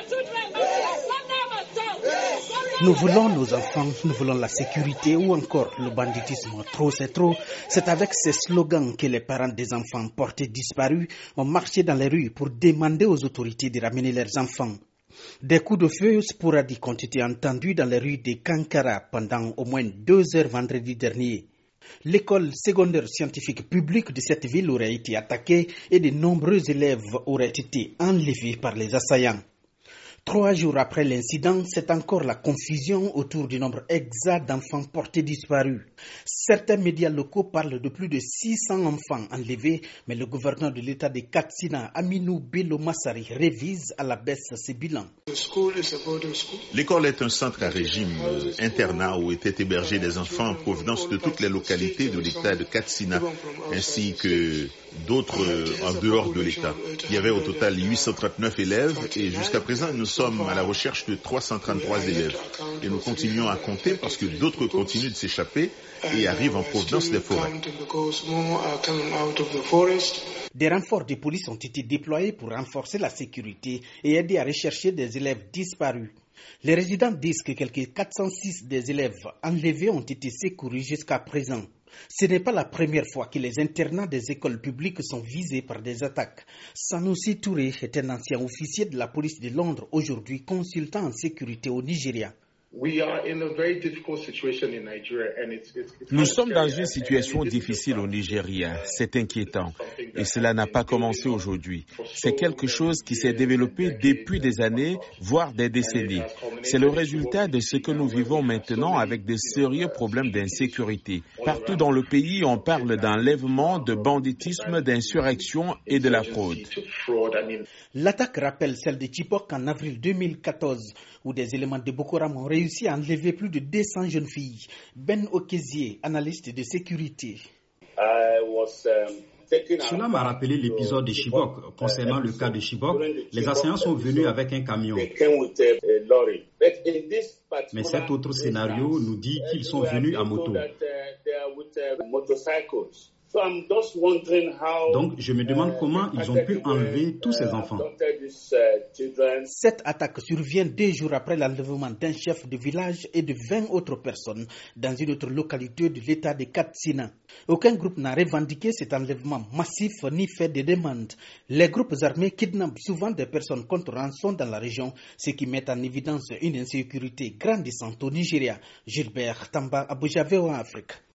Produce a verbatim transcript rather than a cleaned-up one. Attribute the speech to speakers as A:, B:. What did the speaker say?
A: Nous voulons nos enfants, nous voulons la sécurité ou encore le banditisme. Trop c'est trop. C'est avec ces slogans que les parents des enfants portés disparus ont marché dans les rues pour demander aux autorités de ramener leurs enfants. Des coups de feu sporadiques ont été entendus dans les rues de Kankara pendant au moins deux heures vendredi dernier. L'école secondaire scientifique publique de cette ville aurait été attaquée et de nombreux élèves auraient été enlevés par les assaillants. Trois jours après l'incident, c'est encore la confusion autour du nombre exact d'enfants portés disparus. Certains médias locaux parlent de plus de six cents enfants enlevés, mais le gouverneur de l'État de Katsina, Aminou Bello Massari, révise à la baisse ses bilans.
B: L'école est un centre à régime euh, internat où étaient hébergés des enfants en provenance de toutes les localités de l'État de Katsina, ainsi que d'autres euh, en dehors de l'État. Il y avait au total huit cent trente-neuf élèves et jusqu'à présent nous sommes à la recherche de trois cent trente-trois élèves. Et nous continuons à compter parce que d'autres continuent de s'échapper et arrivent en provenance des forêts.
A: Des renforts de police ont été déployés pour renforcer la sécurité et aider à rechercher des élèves disparus. Les résidents disent que quelques quatre cent six des élèves enlevés ont été secourus jusqu'à présent. Ce n'est pas la première fois que les internats des écoles publiques sont visés par des attaques. Sanusi Touré est un ancien officier de la police de Londres, aujourd'hui consultant en sécurité au Nigeria.
C: Nous sommes dans une situation difficile au Nigeria. C'est inquiétant. Et cela n'a pas commencé aujourd'hui. C'est quelque chose qui s'est développé depuis des années, voire des décennies. C'est le résultat de ce que nous vivons maintenant avec de sérieux problèmes d'insécurité. Partout dans le pays, on parle d'enlèvement, de banditisme, d'insurrection et de la fraude.
A: L'attaque rappelle celle de Chibok en avril deux mille quatorze, où des éléments de Boko Haram ont réussi à enlever plus de deux cents jeunes filles. Ben Okezie, analyste de sécurité.
D: Cela m'a rappelé l'épisode de Chibok. Concernant le cas de Chibok, les assaillants sont venus avec un camion. Mais cet autre scénario nous dit qu'ils sont venus à moto. Donc, je me demande comment ils ont pu enlever tous ces enfants.
A: Cette attaque survient deux jours après l'enlèvement d'un chef de village et de vingt autres personnes dans une autre localité de l'État de Katsina. Aucun groupe n'a revendiqué cet enlèvement massif ni fait de demandes. Les groupes armés kidnappent souvent des personnes contre rançon dans la région, ce qui met en évidence une insécurité grandissante au Nigeria. Gilbert Tamba, Abuja, V O A Afrique.